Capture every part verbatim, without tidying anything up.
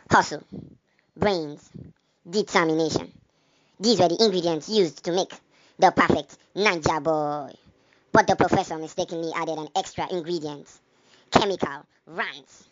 hustle, brains, determination. These were the ingredients used to make the perfect Ninja boy. But the professor mistakenly added an extra ingredient: chemical rants.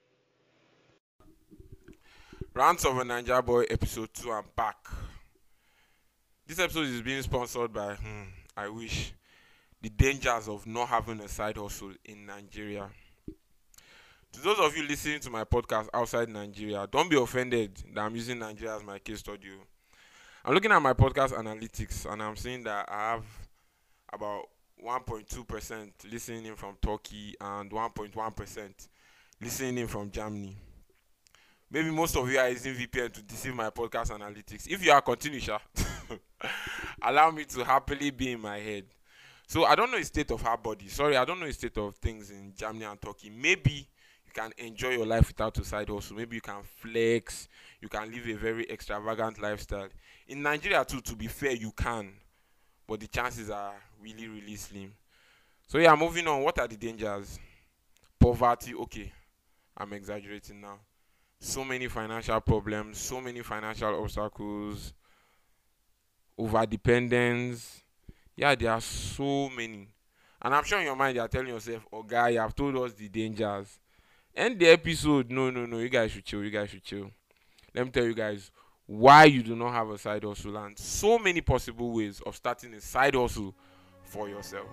Rants of a Ninja Boy episode two. I'm back. This episode is being sponsored by, hmm, I wish, the dangers of not having a side hustle in Nigeria. To those of you listening to my podcast outside Nigeria, don't be offended that I'm using Nigeria as my case study. I'm looking at my podcast analytics and I'm seeing that I have about one point two percent listening in from Turkey and one point one percent listening in from Germany. Maybe most of you are using V P N to deceive my podcast analytics. If you are, continue, sha. Allow me to happily be in my head. So I don't know the state of her body. Sorry, I don't know the state of things in Germany and Turkey. Maybe you can enjoy your life without a side hustle. Maybe you can flex. You can live a very extravagant lifestyle. In Nigeria too, to be fair, you can. But the chances are really, really slim. So yeah, moving on. What are the dangers? Poverty. Okay, I'm exaggerating now. So many financial problems, so many financial obstacles, over dependence. Yeah, there are so many. And I'm sure in your mind you are telling yourself, oh guy, you have told us the dangers. End the episode. No, no, no. You guys should chill. You guys should chill. Let me tell you guys why you do not have a side hustle and so many possible ways of starting a side hustle for yourself.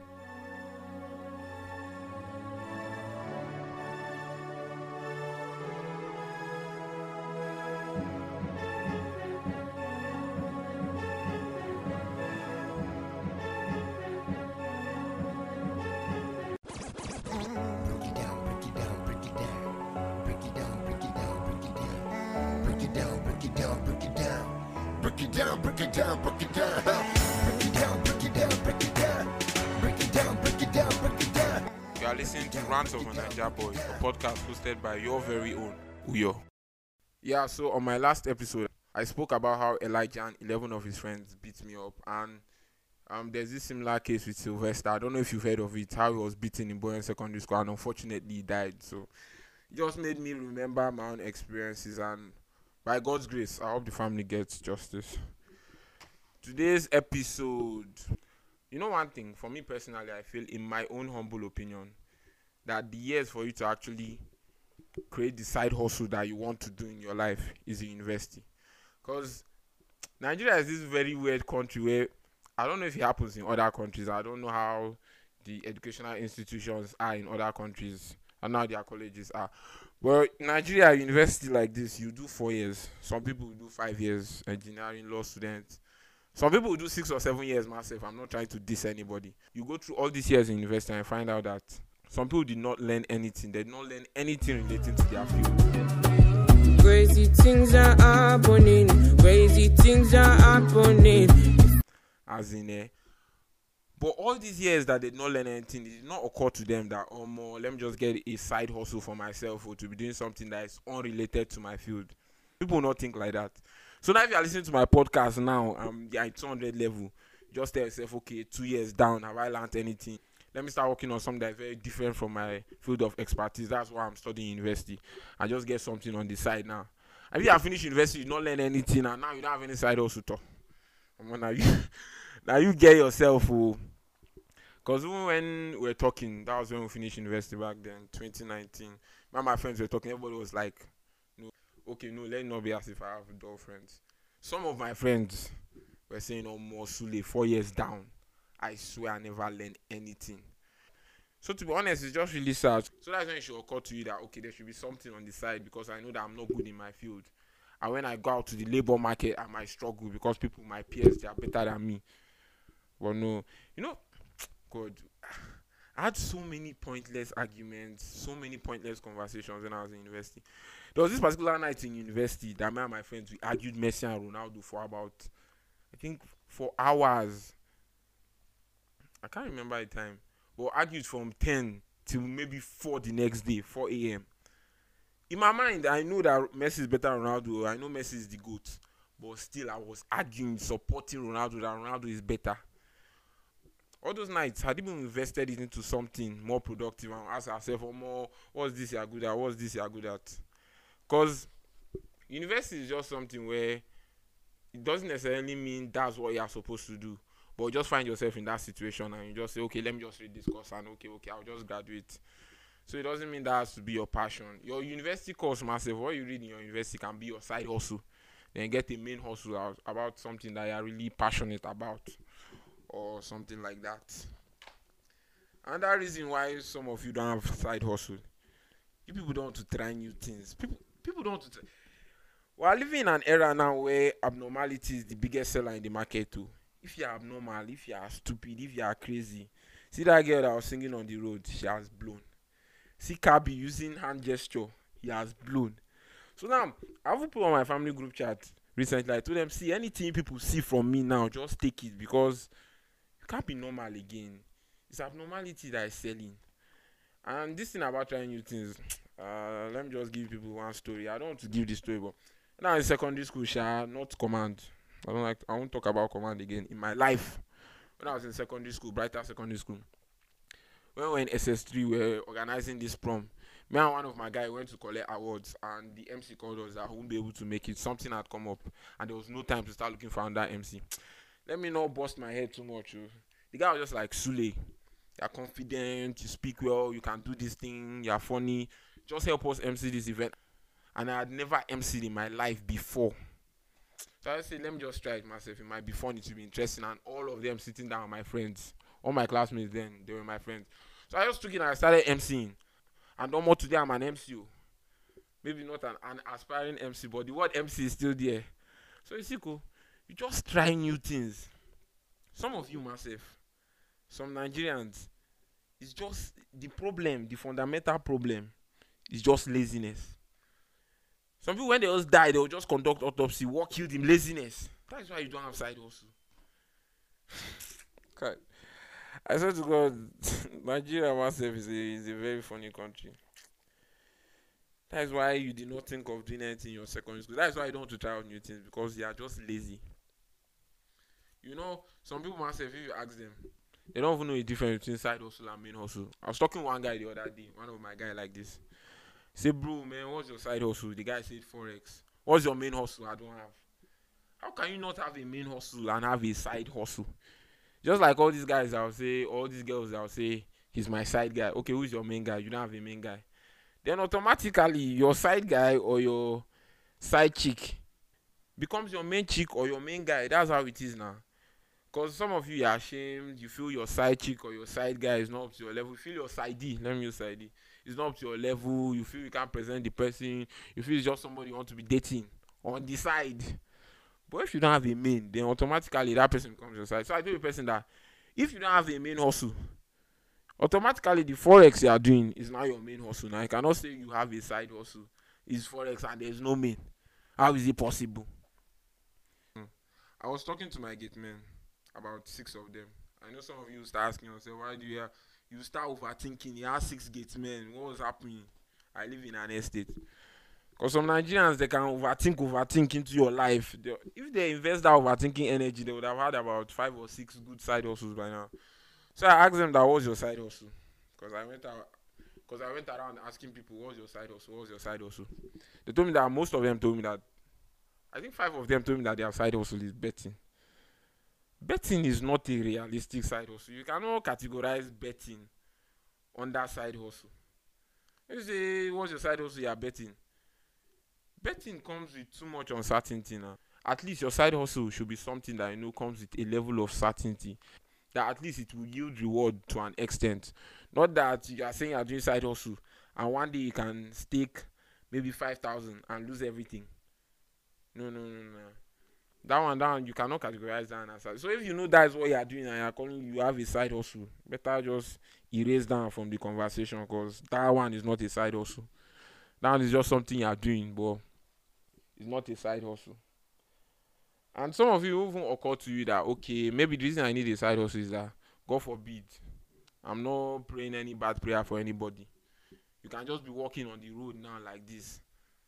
Break it down, break it down, break it down. Break it down, break it down, break it down. Break it down, break it down, break it down. You are listening to Rants of a Ninja Boy, a podcast hosted by your very own Uyo. Yeah, so on my last episode, I spoke about how Elijah and eleven of his friends beat me up, and um, there's this similar case with Sylvester. I don't know if you've heard of it, how he was beaten in Boyan Secondary School, and unfortunately he died. So it just made me remember my own experiences, and by God's grace, I hope the family gets justice. Today's episode, you know one thing, for me personally, I feel, in my own humble opinion, that the years for you to actually create the side hustle that you want to do in your life is in university. Because Nigeria is this very weird country where, I don't know if it happens in other countries, I don't know how the educational institutions are in other countries, and now their colleges are. Well, Nigeria, university like this, you do four years. Some people do five years, engineering, law students. Some people will do six or seven years myself. I'm not trying to diss anybody. You go through all these years in university and find out that some people did not learn anything. They did not learn anything relating to their field. Crazy things are happening. Crazy things are happening. As in, eh, but all these years that they did not learn anything, it did not occur to them that, oh, more, let me just get a side hustle for myself, or to be doing something that is unrelated to my field. People will not think like that. So now if you are listening to my podcast now, um, yeah, two hundred level, just tell yourself, okay, two years down, have I learned anything? Let me start working on something that is very different from my field of expertise. That's why I'm studying university. I just get something on the side now. And if you have finished university, you not learn anything, and now you don't have any side hustle talk. Now you, now you get yourself, oh. Because even when we were talking, that was when we finished university back then, twenty nineteen. When my friends were talking, everybody was like, no, okay, no, let it not be as if I have dull friends. Some of my friends were saying, oh, more Sule, four years down. I swear I never learned anything. So to be honest, it's just really sad. So that's when it should occur to you that, okay, there should be something on the side, because I know that I'm not good in my field. And when I go out to the labor market, I might struggle because people, my peers, they are better than me. But no, you know, God, I had so many pointless arguments, so many pointless conversations when I was in university. There was this particular night in university that me and my friends, we argued Messi and Ronaldo for about, I think, for hours. I can't remember the time, but argued from ten till maybe four the next day, four a.m. In my mind, I know that Messi is better than Ronaldo. I know Messi is the GOAT. But still, I was arguing, supporting Ronaldo, that Ronaldo is better. All those nights, had even invested it into something more productive and ask ourselves, oh, more, what's this you're good at? What's this you're good at? Because University is just something where it doesn't necessarily mean that's what you're supposed to do, but just find yourself in that situation and you just say, okay, let me just read this course and okay, okay, I'll just graduate. So it doesn't mean that has to be your passion. Your university course, massive, what you read in your university can be your side hustle. Then get a main hustle out about something that you're really passionate about or something like that. And that reason why some of you don't have side hustle. You people don't want to try new things. People people don't want to try. We are living in an era now where abnormality is the biggest seller in the market too. If you are abnormal, if you are stupid, if you are crazy. See that girl that was singing on the road, she has blown. See Kabi using hand gesture, he has blown. So now, I have put on my family group chat recently. I told them, see, anything people see from me now, just take it because you can't be normal again. It's abnormality that is selling. And this thing about trying new things, uh, let me just give people one story. I don't want to give this story, but when I was in secondary school, Sha, not command. I don't like. I won't talk about command again in my life. When I was in secondary school, Brighter Secondary School, when we were in S S three, we were organizing this prom. Me and one of my guys went to collect awards, and the M C called us that I wouldn't be able to make it. Something had come up, and there was no time to start looking for another M C. Let me not bust my head too much. Oh. The guy was just like, Sule, you're confident, you speak well, you can do this thing, you're funny. Just help us M C this event. And I had never M C'd in my life before. So I said, let me just try it myself. It might be fun, it will be interesting. And all of them sitting down, my friends, all my classmates then, they were my friends. So I just took it and I started MCing. And no more today, I'm an M C. Maybe not an, an aspiring M C, but the word M C is still there. So you see, cool. You just try new things. Some of you, myself, some Nigerians, it's just the problem, the fundamental problem is just laziness. Some people, when they just die, they will just conduct autopsy. What killed him? Laziness. That is why you don't have side hustle. God. I swear to God, Nigeria myself is a, is a very funny country. That is why you did not think of doing anything in your secondary school. That is why you don't want to try out new things, because you are just lazy. You know, some people myself, if you ask them, they don't even know the difference between side hustle and main hustle. I was talking to one guy the other day, one of my guys like this. Say, bro, man, what's your side hustle? The guy said Forex. What's your main hustle? I don't have. How can you not have a main hustle and have a side hustle? Just like all these guys, I'll say, all these girls, I'll say, he's my side guy. Okay, who's your main guy? You don't have a main guy. Then automatically, your side guy or your side chick becomes your main chick or your main guy. That's how it is now. Because some of you are ashamed. You feel your side chick or your side guy is not up to your level. You feel your side D. Let me use side D. It's not up to your level. You feel you can't present the person. You feel it's just somebody you want to be dating on the side. But if you don't have a main, then automatically that person becomes your side. So I tell the person that if you don't have a main hustle, automatically the Forex you are doing is now your main hustle. Now you cannot say you have a side hustle. It's Forex and there's no main. How is it possible? Hmm. I was talking to my gate men, about six of them. I know some of you start asking yourself, why do you have, you start overthinking? You have six gate men. What was happening? I live in an estate. Because some Nigerians, they can overthink, overthink into your life. They, if they invest that overthinking energy, they would have had about five or six good side hustles by now. So I asked them that, what's your side hustle? Because I went out, because I went around asking people, what's your side hustle? What's your side hustle? They told me that most of them told me that, I think five of them told me that their side hustle is betting. Betting is not a realistic side hustle. You cannot categorize betting under side hustle. You say, what's your side hustle? You are betting. Betting comes with too much uncertainty now. At least your side hustle should be something that you know comes with a level of certainty. That at least it will yield reward to an extent. Not that you are saying you are doing side hustle and one day you can stake maybe five thousand and lose everything. No, no, no, no. That one, that one, you cannot categorize that as side. So if you know that is what you are doing and you are calling you have a side hustle, better just erase that from the conversation, because that one is not a side hustle. That one is just something you are doing, but it's not a side hustle. And some of you even occur to you that, okay, maybe the reason I need a side hustle is that, God forbid, I'm not praying any bad prayer for anybody. You can just be walking on the road now like this.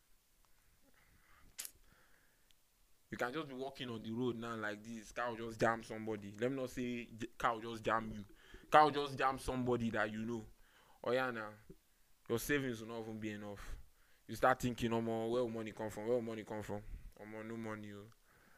You can just be walking on the road now like this. Car will just jam somebody. Let me not say car will just jam you. Car will just jam somebody that you know. Oh yeah, now your savings will not even be enough. you start thinking, no more, where will money come from? Where will money come from? No more, no money. Oh.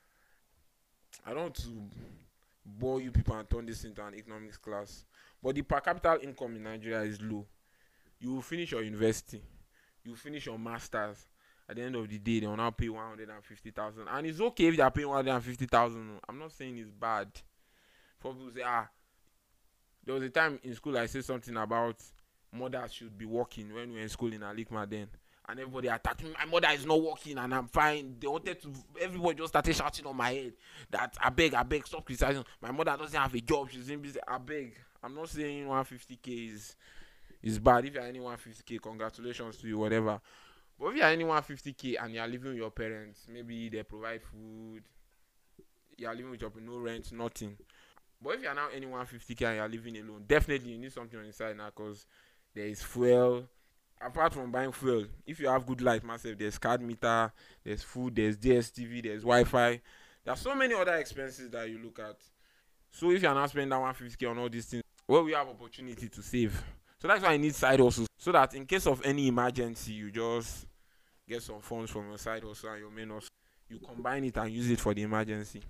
I don't want to bore you people and turn this into an economics class, but the per capita income in Nigeria is low. You will finish your university, you will finish your masters. At the end of the day, they will now pay one hundred fifty thousand, and it's okay if they are paying one hundred fifty thousand. I'm not saying it's bad. For people say, ah, there was a time in school I said something about mothers should be working when we were in school in Alikma then, and everybody attacked me. My mother is not working and I'm fine. They wanted to, everybody just started shouting on my head that I beg, I beg, stop criticizing. My mother doesn't have a job, she's in business. I beg. I'm not saying one hundred fifty K is is bad. If you're any one hundred fifty K, congratulations to you, whatever. But if you're any one hundred fifty K and you're living with your parents, maybe they provide food, you're living with your no rent, nothing. But if you're now any one hundred fifty K and you're living alone, definitely you need something on the side now, because there is fuel. Apart from buying fuel, if you have good light myself, there's card meter, there's food, there's D S T V, there's Wi-Fi. There are so many other expenses that you look at. So if you're not spending that one hundred fifty K on all these things, well, we have opportunity to save. So that's why I need side hustles, so that in case of any emergency, you just get some funds from your side hustle and your main hustle. You combine it and use it for the emergency.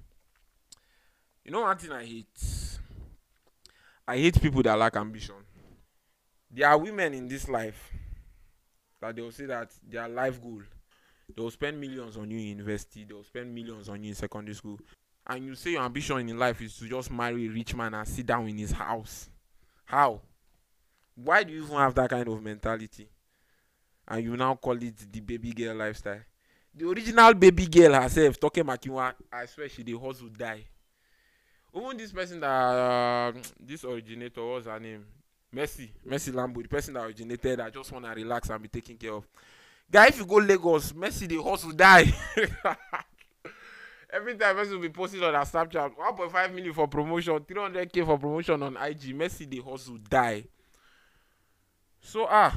You know one thing I hate? I hate people that lack ambition. There are women in this life that they will say that their life goal, they will spend millions on you in university, they will spend millions on you in secondary school, and you say your ambition in life is to just marry a rich man and sit down in his house. How? Why do you even have that kind of mentality? And you now call it the baby girl lifestyle. The original baby girl herself, Toke Makinwa, I swear she the hustle die. Even this person that uh, this originator, what's her name? Mercy, Mercy Lambo, the person that originated, I just want to relax and be taken care of. Guy, if you go Lagos, Mercy the hustle die. Every time Mercy will be posting on her Snapchat, one point five million for promotion, three hundred K for promotion on I G. Mercy the hustle die. So ah.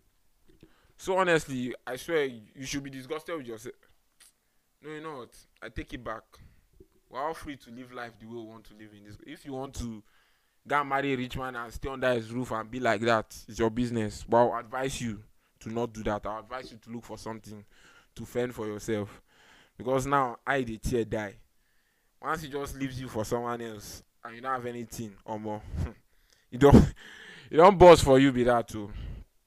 So honestly, I swear you should be disgusted with yourself. No, you know what? I take it back. We're all free to live life the way we want to live in this. If you want to go and marry a rich man and stay under his roof and be like that, it's your business. But I'll advise you to not do that. I'll advise you to look for something to fend for yourself. Because now, I the tear die. Once he just leaves you for someone else and you don't have anything or more, you don't you don't boss for you be that too.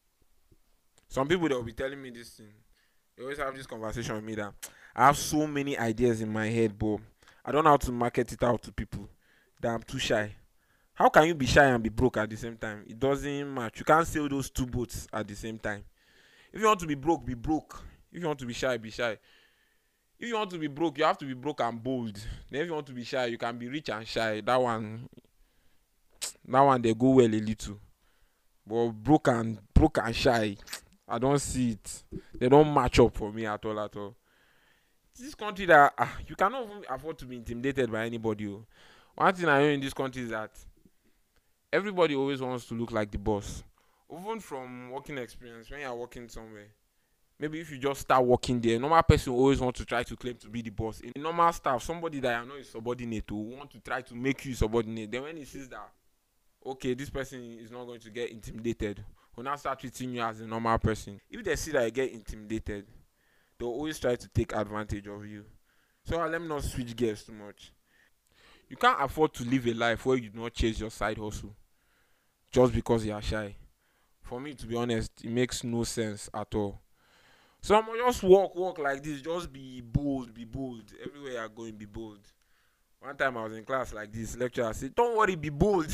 Some people that will be telling me this thing, they always have this conversation with me that I have so many ideas in my head, but I don't know how to market it out to people, that I'm too shy. How can you be shy and be broke at the same time? It doesn't match. You can't sail those two boats at the same time. If you want to be broke, be broke. If you want to be shy, be shy. If you want to be broke, you have to be broke and bold. Then if you want to be shy, you can be rich and shy. That one, that one they go well a little. But broke and broke and shy, I don't see it. They don't match up for me at all at all. This country that uh, you cannot even afford to be intimidated by anybody. Oh. One thing I know in this country is that everybody always wants to look like the boss. Even from working experience, when you are working somewhere, maybe if you just start working there, normal person always wants to try to claim to be the boss. In normal staff, somebody that you know is subordinate to want to try to make you subordinate. Then when he sees that, okay, this person is not going to get intimidated, will now start treating you as a normal person. If they see that you get intimidated, they'll always try to take advantage of you. So uh, let me not switch gears too much. You can't afford to live a life where you do not chase your side hustle just because you are shy. For me, to be honest, it makes no sense at all. So I'm gonna just walk, walk like this. Just be bold, be bold. Everywhere you're going, be bold. One time I was in class like this, lecturer said, "Don't worry, be bold."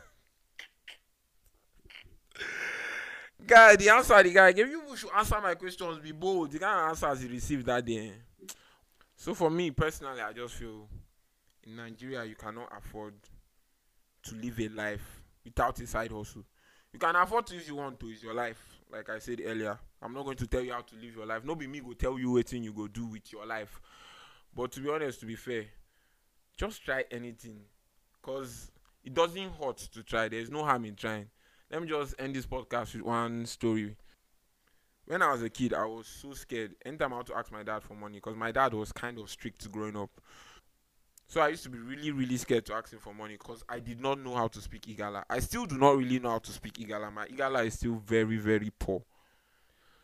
Guy, the answer the guy gave, you should answer my questions, be bold. The kind of answers he received that day. So for me personally, I just feel in Nigeria you cannot afford to live a life without a side hustle. You can afford to if you want to, it's your life. Like I said earlier, I'm not going to tell you how to live your life. No be me go tell you what thing you go do with your life. But to be honest, to be fair, just try anything. Because it doesn't hurt to try. There's no harm in trying. Let me just end this podcast with one story. When I was a kid, I was so scared. Anytime I had to ask my dad for money, because my dad was kind of strict growing up. So I used to be really, really scared to ask him for money because I did not know how to speak Igala. I still do not really know how to speak Igala. My Igala is still very, very poor.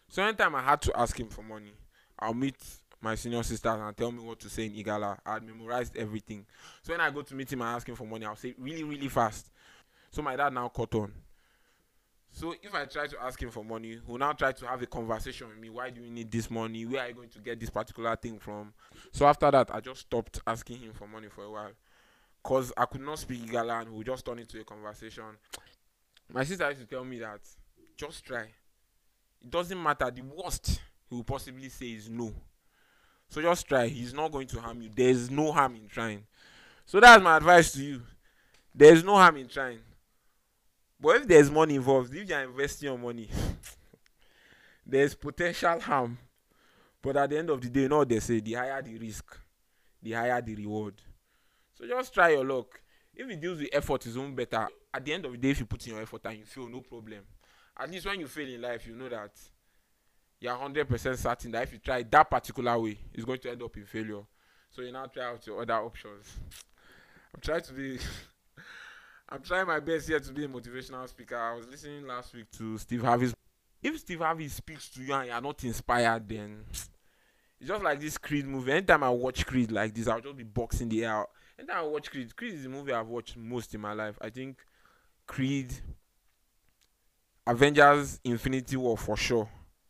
So anytime I had to ask him for money, I'll meet my senior sisters and tell me what to say in Igala. I had memorized everything. So when I go to meet him and ask him for money, I'll say it really, really fast. So my dad now caught on. So if I try to ask him for money, he'll now try to have a conversation with me. Why do you need this money? Where are you going to get this particular thing from? So after that, I just stopped asking him for money for a while. Because I could not speak Igala and we just turned into a conversation. My sister used to tell me that, just try. It doesn't matter. The worst he will possibly say is no. So just try. He's not going to harm you. There's no harm in trying. So that's my advice to you. There's no harm in trying. But if there's money involved, if you're investing your money, there's potential harm. But at the end of the day, you know what they say, the higher the risk, the higher the reward. So just try your luck. If it deals with effort, it's even better. At the end of the day, if you put in your effort and you fail, no problem. At least when you fail in life, you know that you're one hundred percent certain that if you try that particular way, it's going to end up in failure. So you now try out your other options. I'm trying to be... I'm trying my best here to be a motivational speaker. I was listening last week to Steve Harvey's. If Steve Harvey speaks to you and you're not inspired, then it's just like this Creed movie. Anytime I watch Creed like this, I'll just be boxing the air out. Anytime I watch Creed, Creed is the movie I've watched most in my life. I think Creed, Avengers, Infinity War for sure.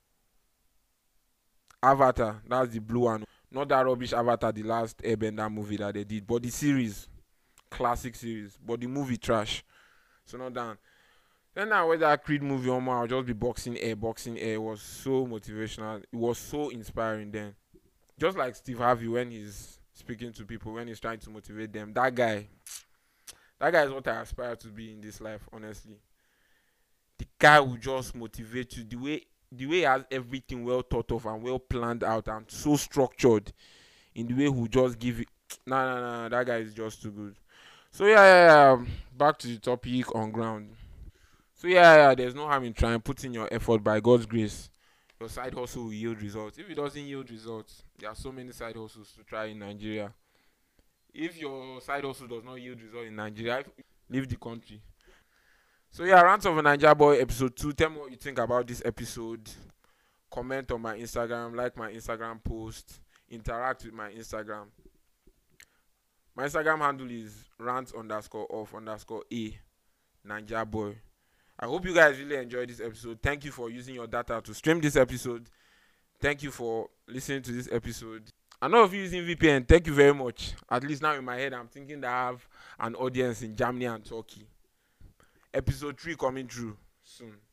Avatar, that's the blue one. Not that rubbish Avatar, the last Airbender movie that they did, but the series. Classic series, but the movie trash. So not done. Then I watch that Creed movie on I'll just be boxing air, boxing air. It was so motivational. It was so inspiring then. Just like Steve Harvey when he's speaking to people, when he's trying to motivate them. That guy, that guy is what I aspire to be in this life, honestly. The guy will just motivate you. The way the way he has everything well thought of and well planned out and so structured in the way he'll just give it. Nah, nah, nah, that guy is just too good. So yeah, yeah, yeah, back to the topic on ground. So yeah, yeah, there's no harm in trying. Put in your effort. By God's grace, your side hustle will yield results. If it doesn't yield results, there are so many side hustles to try in Nigeria. If your side hustle does not yield results in Nigeria, leave the country. So yeah, Rants of a Naija Boy episode two. Tell me what you think about this episode. Comment on my Instagram, like my Instagram post, interact with my Instagram. My Instagram handle is rant underscore off underscore a Naija Boy. I hope you guys really enjoyed this episode. Thank you for using your data to stream this episode. Thank you for listening to this episode. I know if you're using V P N, thank you very much. At least now in my head, I'm thinking that I have an audience in Germany and Turkey. Episode three coming through soon.